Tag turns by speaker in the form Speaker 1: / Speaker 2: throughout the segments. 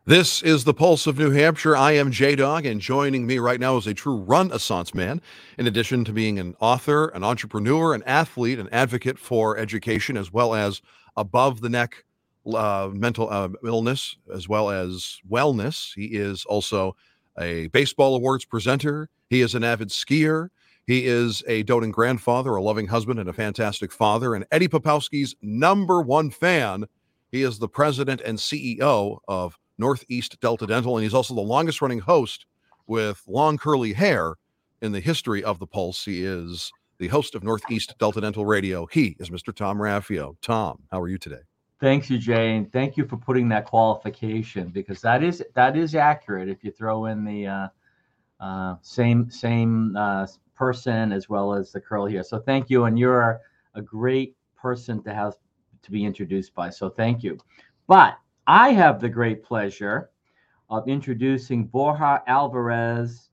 Speaker 1: This is the Pulse of New Hampshire. I am J-Dog, and joining me right now is a true Renaissance man. In addition to being an author, an entrepreneur, an athlete, an advocate for education, as well as above-the-neck mental illness, as well as wellness. He is also a baseball awards presenter. He is an avid skier. He is a doting grandfather, a loving husband, and a fantastic father. And Eddie Popowski's number one fan. He is the president and CEO of Northeast Delta Dental, and he's also the longest running host with long curly hair in the history of the Pulse. He is the host of Northeast Delta Dental Radio. He is Mr. Tom Raffio. Tom, how are you today?
Speaker 2: Thanks you, Jay, and thank you for putting that qualification, because that is accurate if you throw in the same person as well as the curl here. So thank you, and you're a great person to have to be introduced by. So thank you. But I have the great pleasure of introducing Borja Alvarez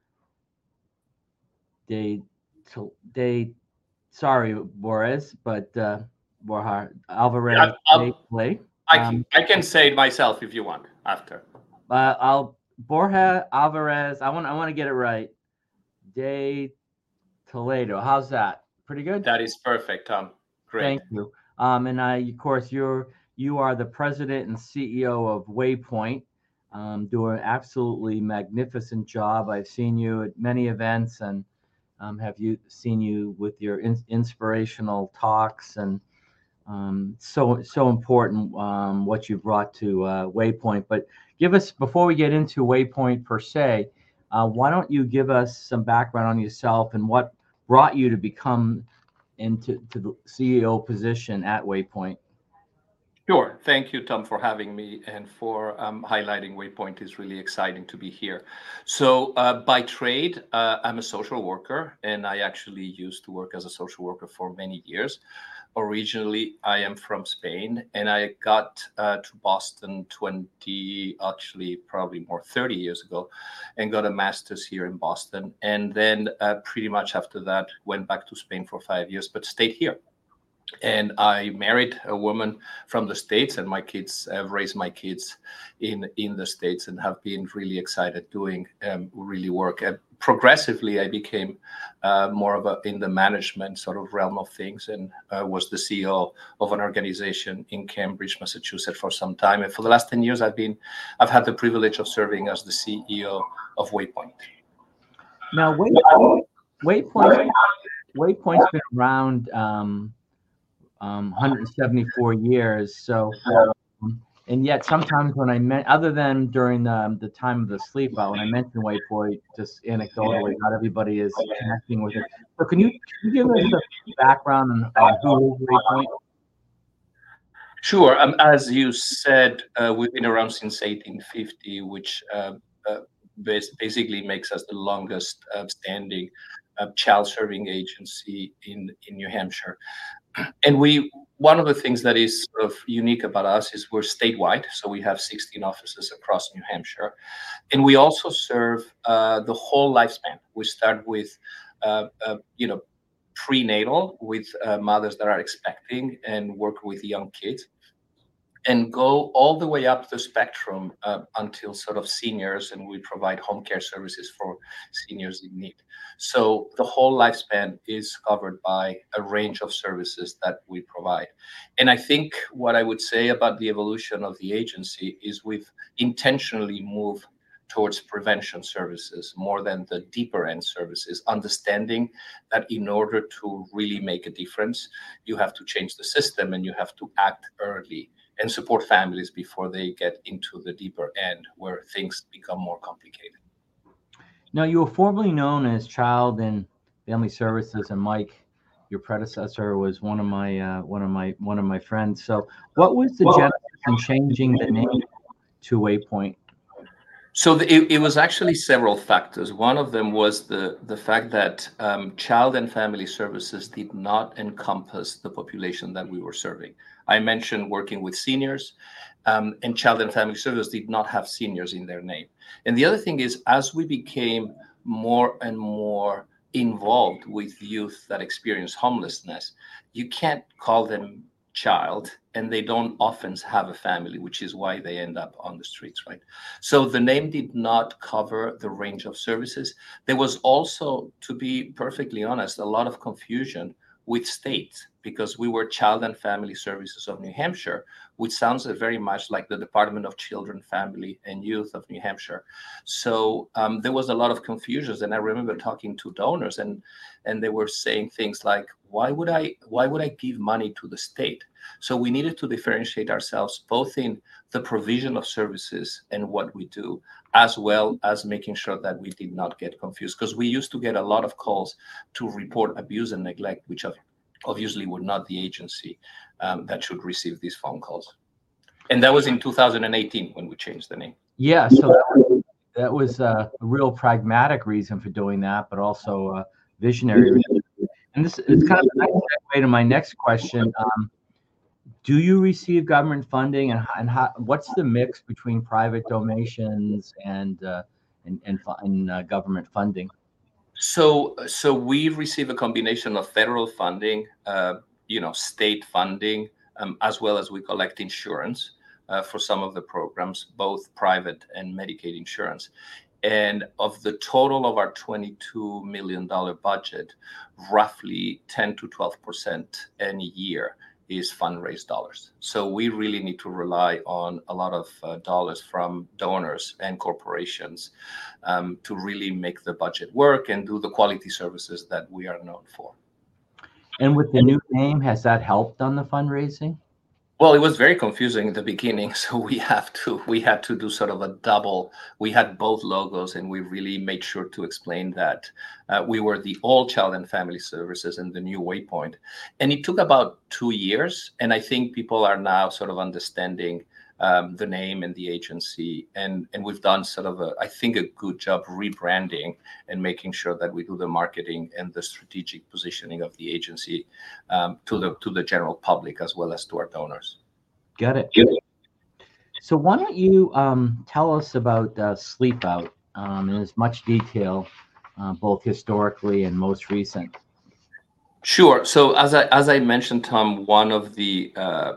Speaker 2: sorry, Borja Alvarez.
Speaker 3: I can say it myself if you want after.
Speaker 2: Borja Alvarez. I want to get it right. De Toledo. How's that? Pretty good.
Speaker 3: That is perfect, Tom. Great.
Speaker 2: Thank you. And of course, you are the president and CEO of Waypoint. Doing an absolutely magnificent job. I've seen you at many events and seen you with your inspirational talks, and so important what you brought to Waypoint. But give us, before we get into Waypoint per se, why don't you give us some background on yourself and what brought you to become into the CEO position at Waypoint?
Speaker 3: Sure. Thank you, Tom, for having me and for highlighting Waypoint. It's really exciting to be here. So by trade, I'm a social worker, and I actually used to work as a social worker for many years. Originally, I am from Spain, and I got to Boston probably more 30 years ago, and got a master's here in Boston. And then pretty much after that, went back to Spain for 5 years, but stayed here. And I married a woman from the States, and my kids have raised my kids in the States and have been really excited doing really work. And progressively, I became more of in the management sort of realm of things, and was the CEO of an organization in Cambridge, Massachusetts for some time. And for the last 10 years, I've had the privilege of serving as the CEO of Waypoint.
Speaker 2: Now, Waypoint's been around 174 years. So, and yet sometimes when other than during the time of the sleep out, when I mention Waypoint, just anecdotally, not everybody is connecting with it. So can you give us the background on who is Waypoint?
Speaker 3: Sure. As you said, we've been around since 1850, which basically makes us the longest standing child serving agency in New Hampshire. And one of the things that is sort of unique about us is we're statewide, so we have 16 offices across New Hampshire, and we also serve the whole lifespan. We start with, prenatal with mothers that are expecting and work with young kids, and go all the way up the spectrum until sort of seniors, and we provide home care services for seniors in need. So the whole lifespan is covered by a range of services that we provide. And I think what I would say about the evolution of the agency is we've intentionally moved towards prevention services more than the deeper end services, understanding that in order to really make a difference, you have to change the system and you have to act early and support families before they get into the deeper end where things become more complicated.
Speaker 2: Now, you were formerly known as Child and Family Services, and Mike, your predecessor, was one of my friends. So, what was the genesis in changing the name to Waypoint?
Speaker 3: So it was actually several factors. One of them was the fact that Child and Family Services did not encompass the population that we were serving. I mentioned working with seniors, and Child and Family Services did not have seniors in their name. And the other thing is, as we became more and more involved with youth that experience homelessness, you can't call them child, and they don't often have a family, which is why they end up on the streets, right? So the name did not cover the range of services. There was also, to be perfectly honest, a lot of confusion with states, because we were Child and Family Services of New Hampshire, which sounds very much like the Department of Children, Family, and Youth of New Hampshire. So there was a lot of confusions, and I remember talking to donors, and they were saying things like, why would I give money to the state? So we needed to differentiate ourselves both in the provision of services and what we do, as well as making sure that we did not get confused, because we used to get a lot of calls to report abuse and neglect, which obviously were not the agency that should receive these phone calls. And that was in 2018 when we changed the name.
Speaker 2: Yeah, so that was a real pragmatic reason for doing that, but also a visionary reason. And this is kind of a nice segue to my next question. Do you receive government funding, and what's the mix between private donations and government funding?
Speaker 3: So we receive a combination of federal funding, state funding, as well as we collect insurance for some of the programs, both private and Medicaid insurance. And of the total of our $22 million budget, roughly 10 to 12% any year is fundraised dollars. So we really need to rely on a lot of dollars from donors and corporations to really make the budget work and do the quality services that we are known for.
Speaker 2: And with the new name, has that helped on the fundraising?
Speaker 3: Well, it was very confusing in the beginning, so we had to do sort of a double. We had both logos, and we really made sure to explain that we were the old Child and Family Services and the new Waypoint. And it took about 2 years, and I think people are now sort of understanding the name and the agency, and we've done sort of I think a good job rebranding and making sure that we do the marketing and the strategic positioning of the agency to the general public as well as to our donors.
Speaker 2: Got it. So why don't you tell us about Sleep Out in as much detail, both historically and most recent?
Speaker 3: Sure. So as I mentioned, Tom, one of the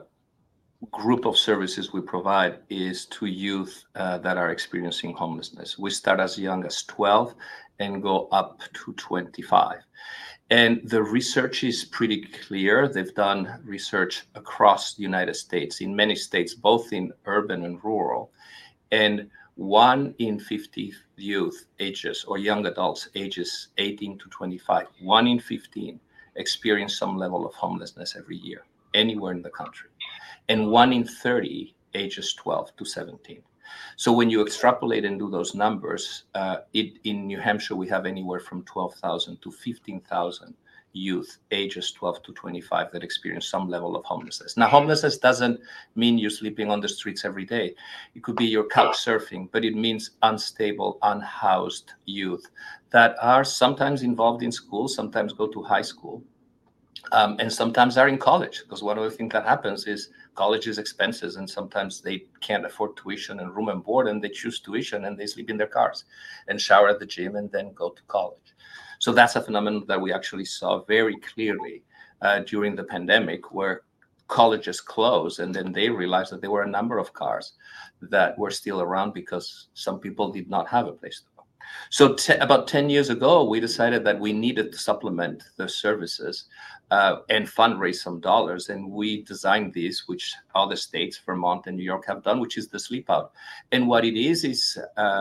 Speaker 3: group of services we provide is to youth that are experiencing homelessness. We start as young as 12 and go up to 25. And the research is pretty clear. They've done research across the United States, in many states, both in urban and rural. And 1 in 50 youth ages, or young adults ages 18 to 25, 1 in 15 experience some level of homelessness every year, anywhere in the country. And 1 in 30 ages 12 to 17. So when you extrapolate and do those numbers, in New Hampshire, we have anywhere from 12,000 to 15,000 youth ages 12 to 25 that experience some level of homelessness. Now, homelessness doesn't mean you're sleeping on the streets every day. It could be you're couch surfing, but it means unstable, unhoused youth that are sometimes involved in school, sometimes go to high school, and sometimes are in college, because one of the things that happens is college is expensive, and sometimes they can't afford tuition and room and board, and they choose tuition and they sleep in their cars and shower at the gym and then go to college. So that's a phenomenon that we actually saw very clearly during the pandemic, where colleges closed, and then they realized that there were a number of cars that were still around because some people did not have a place to go. So about 10 years ago, we decided that we needed to supplement the services and fundraise some dollars. And we designed this, which other states, Vermont and New York, have done, which is the Sleep Out. And what it is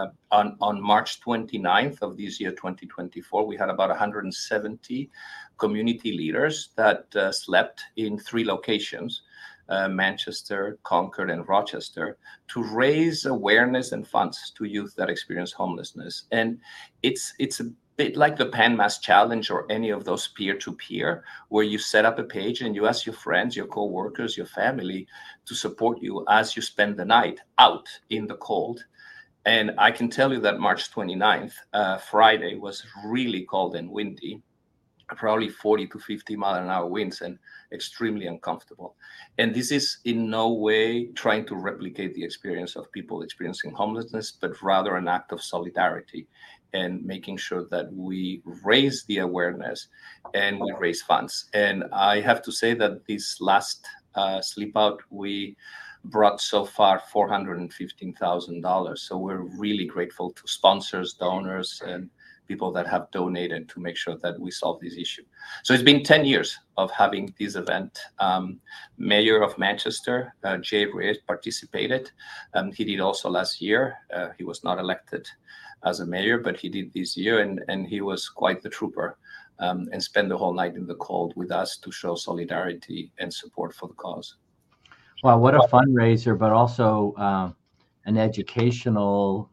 Speaker 3: on March 29th of this year, 2024, we had about 170 community leaders that slept in 3 locations, Manchester, Concord, and Rochester, to raise awareness and funds to youth that experience homelessness. And it's a bit like the PanMass Challenge or any of those peer-to-peer, where you set up a page and you ask your friends, your co-workers, your family to support you as you spend the night out in the cold. And I can tell you that March 29th, Friday, was really cold and windy, probably 40 to 50 mile an hour winds, and extremely uncomfortable. And this is in no way trying to replicate the experience of people experiencing homelessness, but rather an act of solidarity and making sure that we raise the awareness and we raise funds. And I have to say that this last Sleep Out, we brought so far $415,000. So we're really grateful to sponsors, donors, and people that have donated to make sure that we solve this issue. So it's been 10 years of having this event. Mayor of Manchester, Jay Reid, participated. He did also last year. He was not elected as a mayor, but he did this year, and he was quite the trooper, and spent the whole night in the cold with us to show solidarity and support for the cause.
Speaker 2: Wow, what a fundraiser, but also an educational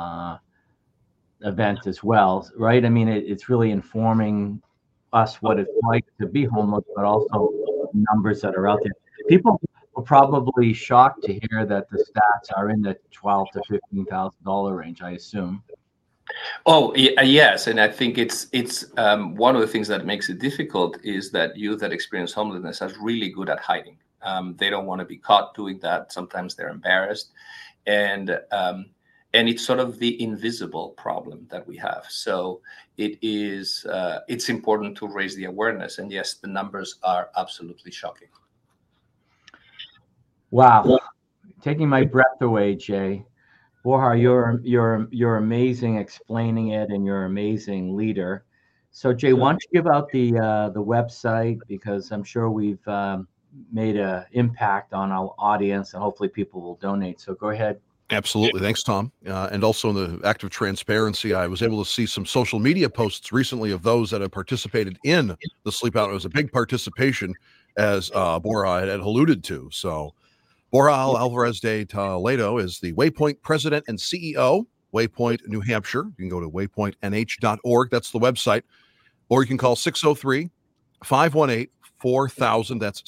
Speaker 2: event as well, right? I mean, it's really informing us what it's like to be homeless, but also numbers that are out there. People were probably shocked to hear that the stats are in the $12,000 to $15,000 range, I assume.
Speaker 3: Oh, yes, and I think it's one of the things that makes it difficult is that youth that experience homelessness are really good at hiding. They don't want to be caught doing that. Sometimes they're embarrassed, and it's sort of the invisible problem that we have. So it's important to raise the awareness. And yes, the numbers are absolutely shocking.
Speaker 2: Wow, taking my breath away, Jay. Borja, you're amazing explaining it, and you're an amazing leader. So, Jay, why don't you give out the website, because I'm sure we've made an impact on our audience, and hopefully people will donate. So go ahead.
Speaker 1: Absolutely. Thanks, Tom. And also in the act of transparency, I was able to see some social media posts recently of those that have participated in the Sleep Out. It was a big participation, as Borja had alluded to. So Borja Alvarez de Toledo is the Waypoint president and CEO, Waypoint, New Hampshire. You can go to waypointnh.org. That's the website. Or you can call 603-518-4000. That's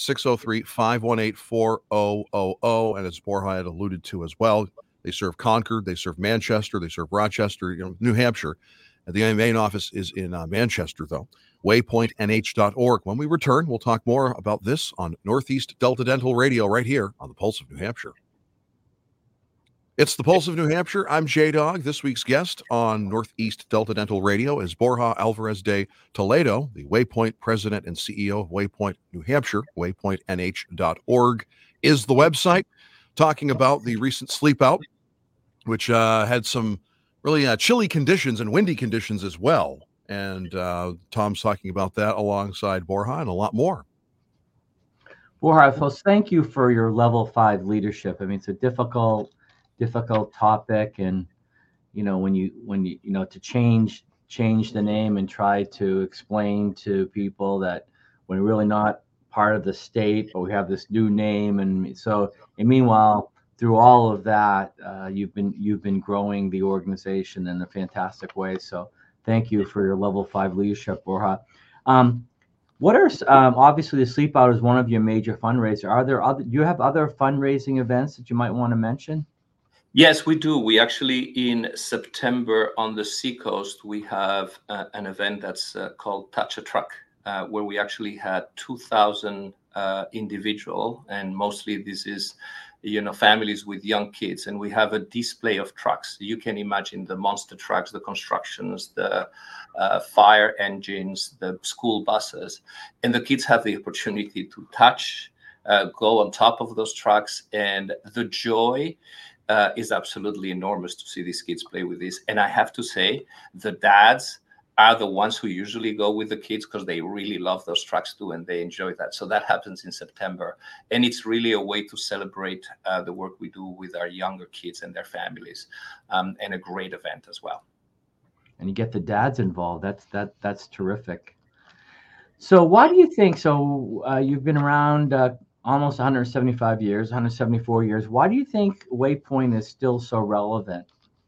Speaker 1: 603-518-4000. And as Borja had alluded to as well, they serve Concord, they serve Manchester, they serve Rochester, New Hampshire. The main office is in Manchester, though. waypointnh.org. When we return, we'll talk more about this on Northeast Delta Dental Radio right here on the Pulse of New Hampshire. It's the Pulse of New Hampshire. I'm J-Dog. This week's guest on Northeast Delta Dental Radio is Borja Alvarez de Toledo, the Waypoint president and CEO of Waypoint, New Hampshire. Waypointnh.org is the website. Talking about the recent Sleep Out, which had some really chilly conditions and windy conditions as well. And Tom's talking about that alongside Borja and a lot more.
Speaker 2: Borja, folks, thank you for your level 5 leadership. I mean, it's a difficult topic, and when you to change the name and try to explain to people that we're really not part of the state, but we have this new name, and meanwhile, through all of that, you've been growing the organization in a fantastic way. So thank you for your level 5 leadership, Borja. What are obviously the Sleep Out is one of your major fundraisers. Are there do you have other fundraising events that you might want to mention?
Speaker 3: Yes, we do. We actually, in September on the Seacoast, we have an event that's called Touch a Truck, where we actually had 2,000 individual, and mostly this is families with young kids, and we have a display of trucks. You can imagine the monster trucks, the constructions, the fire engines, the school buses, and the kids have the opportunity to touch, go on top of those trucks, and the joy is absolutely enormous to see these kids play with this. And I have to say, the dads are the ones who usually go with the kids because they really love those trucks too, and they enjoy that. So that happens in September. And it's really a way to celebrate the work we do with our younger kids and their families, and a great event as well.
Speaker 2: And you get the dads involved. That's terrific. So why do you think, you've been around almost 175 years, 174 years. Why do you think Waypoint is still so relevant?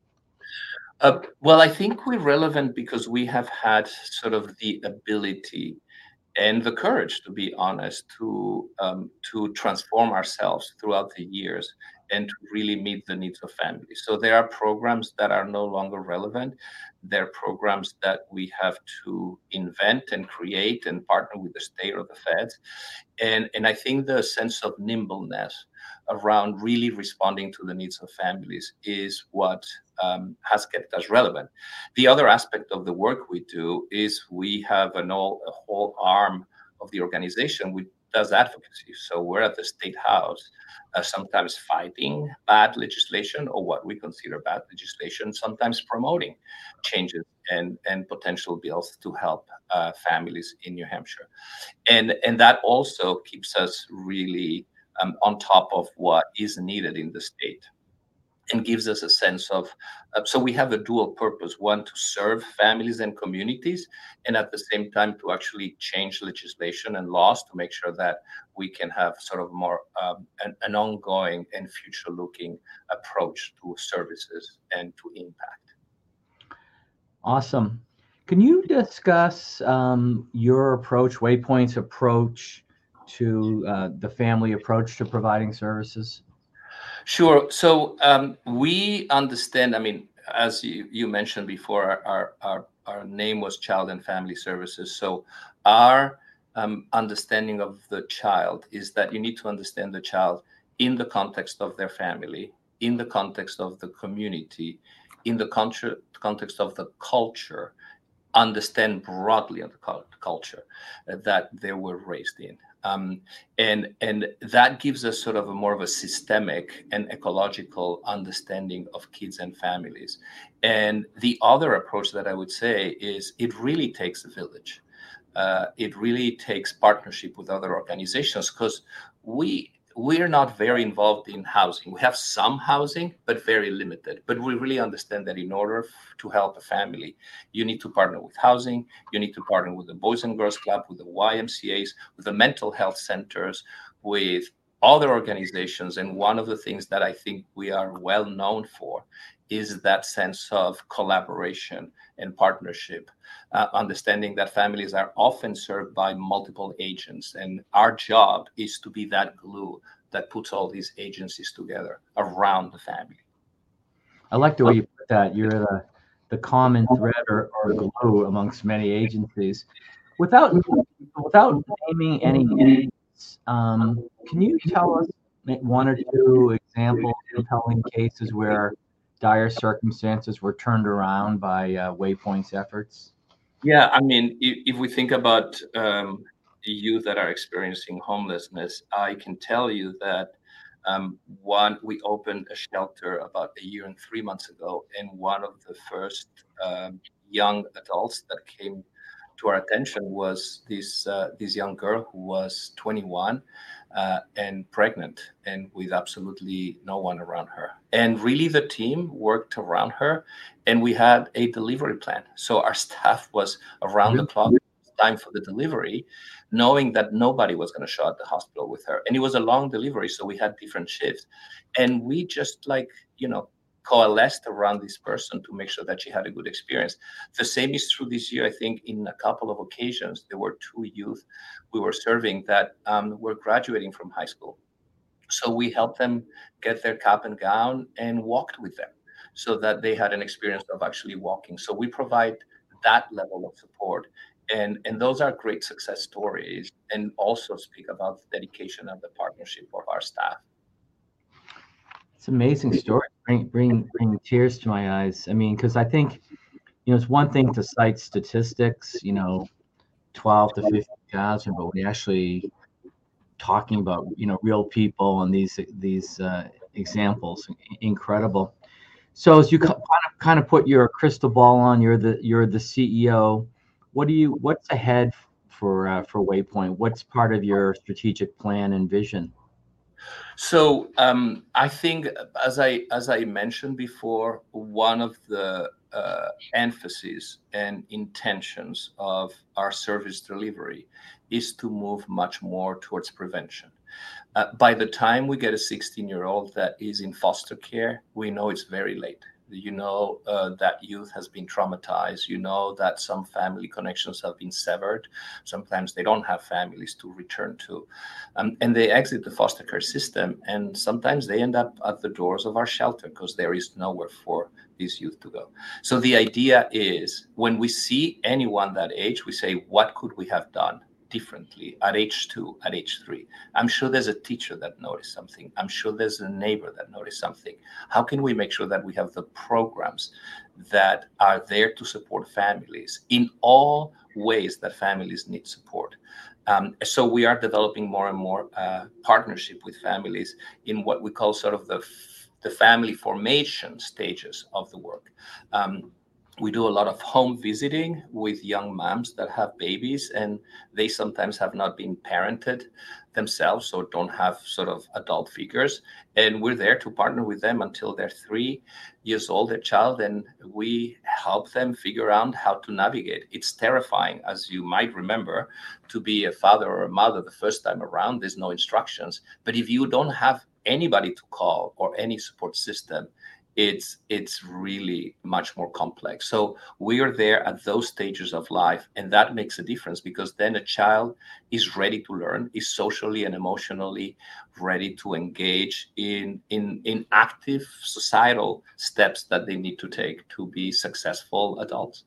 Speaker 3: Well, I think we're relevant because we have had sort of the ability and the courage, to be honest, to transform ourselves throughout the years and to really meet the needs of families. So there are programs that are no longer relevant. There are programs that we have to invent and create and partner with the state or the feds. And I think the sense of nimbleness around really responding to the needs of families is what has kept us relevant. The other aspect of the work we do is we have a whole arm of the organization does advocacy. So we're at the State House, sometimes fighting bad legislation or what we consider bad legislation, sometimes promoting changes and potential bills to help families in New Hampshire. And that also keeps us really on top of what is needed in the state, and gives us a sense of, so we have a dual purpose: one, to serve families and communities, and at the same time to actually change legislation and laws to make sure that we can have sort of more an ongoing and future looking approach to services and to impact.
Speaker 2: Awesome. Can you discuss your approach, Waypoint's approach to the family approach to providing services?
Speaker 3: Sure. So we understand, I mean, as you mentioned before, our name was Child and Family Services. So our understanding of the child is that you need to understand the child in the context of their family, in the context of the community, in the context of the culture, understand broadly of the culture that they were raised in. And that gives us sort of a more of a systemic and ecological understanding of kids and families. And the other approach that I would say is it really takes a village. It really takes partnership with other organizations, because we're not very involved in housing. We have some housing, but very limited. But we really understand that in order to help a family, you need to partner with housing, you need to partner with the Boys and Girls Club, with the YMCAs, with the mental health centers, with other organizations. And one of the things that I think we are well known for is that sense of collaboration and partnership, understanding that families are often served by multiple agents. And our job is to be that glue that puts all these agencies together around the family.
Speaker 2: I like the way you put that. You're the common thread or glue amongst many agencies. Without naming any names, can you tell us one or two example compelling cases where dire circumstances were turned around by Waypoint's efforts?
Speaker 3: Yeah, I mean, if we think about the youth that are experiencing homelessness, I can tell you that we opened a shelter about 1 year and 3 months ago, and one of the first young adults that came to our attention was this young girl who was 21 and pregnant, and with absolutely no one around her. And really, the team worked around her, and we had a delivery plan. So our staff was around the clock, time for the delivery, knowing that nobody was going to show at the hospital with her. And it was a long delivery, so we had different shifts. And we just coalesced around this person to make sure that she had a good experience. The same is true this year. I think in a couple of occasions, there were 2 youth we were serving that were graduating from high school. So we helped them get their cap and gown and walked with them so that they had an experience of actually walking. So we provide that level of support. And those are great success stories, and also speak about the dedication and the partnership of our staff.
Speaker 2: It's an amazing story. Bring tears to my eyes. I mean, because I think, it's one thing to cite statistics, 12 to 50,000, but we actually talking about, real people and these examples, incredible. So as you kind of put your crystal ball on, you're the CEO. What's ahead for Waypoint? What's part of your strategic plan and vision?
Speaker 3: So I think, as I mentioned before, one of the emphasis and intentions of our service delivery is to move much more towards prevention. By the time we get a 16-year-old that is in foster care, we know it's very late. That youth has been traumatized. That some family connections have been severed. Sometimes they don't have families to return to. And they exit the foster care system. And sometimes they end up at the doors of our shelter because there is nowhere for these youth to go. So the idea is, when we see anyone that age, we say, what could we have done differently at age 2, at age 3? I'm sure there's a teacher that noticed something. I'm sure there's a neighbor that noticed something. How can we make sure that we have the programs that are there to support families in all ways that families need support? So we are developing more and more partnership with families in what we call sort of the family formation stages of the work. We do a lot of home visiting with young moms that have babies, and they sometimes have not been parented themselves or don't have sort of adult figures. And we're there to partner with them until they're 3 years old, their child, and we help them figure out how to navigate. It's terrifying, as you might remember, to be a father or a mother the first time around. There's no instructions. But if you don't have anybody to call or any support system, it's really much more complex. So we are there at those stages of life, and that makes a difference, because then a child is ready to learn, is socially and emotionally ready to engage in active societal steps that they need to take to be successful adults.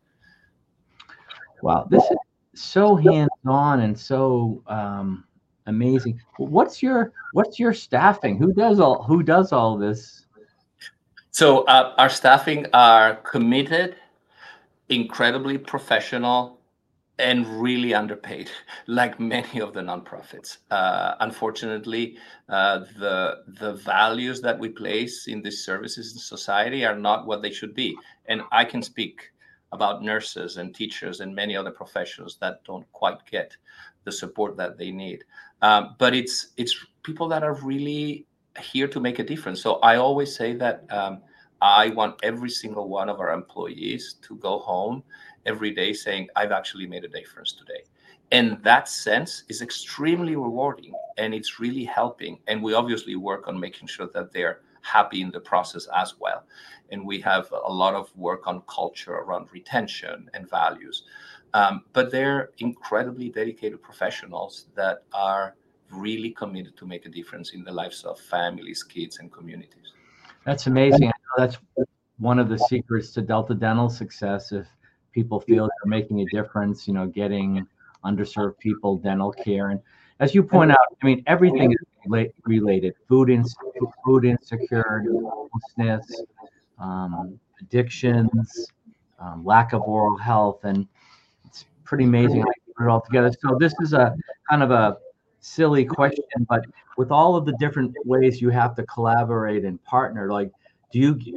Speaker 2: Wow, this is so hands-on and so amazing. What's your staffing? Who does all this?
Speaker 3: So our staffing are committed, incredibly professional, and really underpaid, like many of the nonprofits. Unfortunately, the values that we place in these services in society are not what they should be. And I can speak about nurses and teachers and many other professionals that don't quite get the support that they need. But it's people that are really here to make a difference. So I always say that I want every single one of our employees to go home every day saying, I've actually made a difference today. And that sense is extremely rewarding, and it's really helping. And we obviously work on making sure that they're happy in the process as well. And we have a lot of work on culture around retention and values. But they're incredibly dedicated professionals that are really committed to make a difference in the lives of families, kids, and communities.
Speaker 2: That's amazing. I know that's one of the secrets to Delta Dental success. If people feel they're making a difference, getting underserved people dental care. And as you point out, I mean, everything is related: food insecurity, homelessness, addictions, lack of oral health, and it's pretty amazing how you put it all together. So this is a kind of a silly question, but with all of the different ways you have to collaborate and partner, how do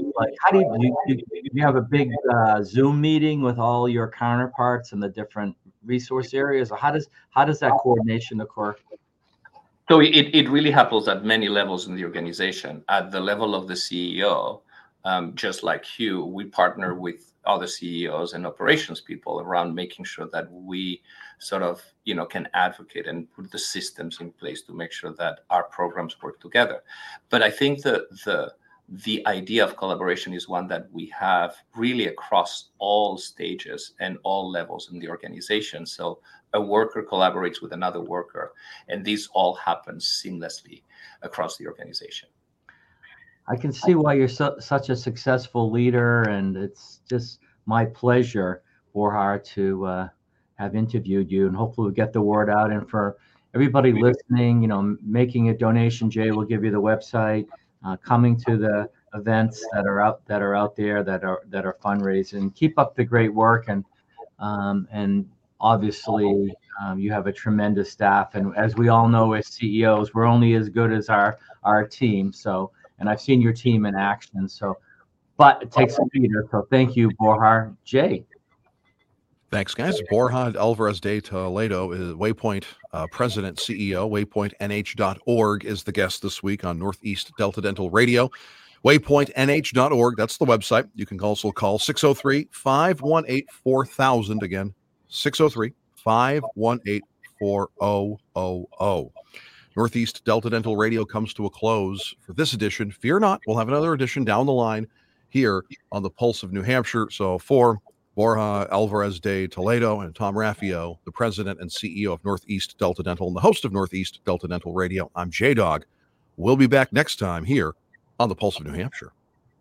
Speaker 2: you have a big Zoom meeting with all your counterparts and the different resource areas, or how does that coordination occur?
Speaker 3: So it really happens at many levels in the organization. At the level of the CEO, just like you, we partner with other CEOs and operations people around making sure that we sort of, can advocate and put the systems in place to make sure that our programs work together. But I think the idea of collaboration is one that we have really across all stages and all levels in the organization. So a worker collaborates with another worker, and this all happens seamlessly across the organization.
Speaker 2: I can see why you're such a successful leader, and it's just my pleasure, Borja, to have interviewed you, and hopefully we'll get the word out. And for everybody listening, making a donation, Jay will give you the website. Coming to the events that are out there that are fundraising. Keep up the great work, and obviously you have a tremendous staff. And as we all know, as CEOs, we're only as good as our team. So, and I've seen your team in action. So, but it takes a leader. So thank you, Borja. Jay.
Speaker 1: Thanks, guys. Borja Alvarez de Toledo is Waypoint President, CEO. WaypointNH.org is the guest this week on Northeast Delta Dental Radio. WaypointNH.org, that's the website. You can also call 603-518-4000. Again, 603-518-4000. Northeast Delta Dental Radio comes to a close for this edition. Fear not, we'll have another edition down the line here on the Pulse of New Hampshire. So for Borja Alvarez de Toledo and Tom Raffio, the president and CEO of Northeast Delta Dental and the host of Northeast Delta Dental Radio, I'm J-Dog. We'll be back next time here on the Pulse of New Hampshire.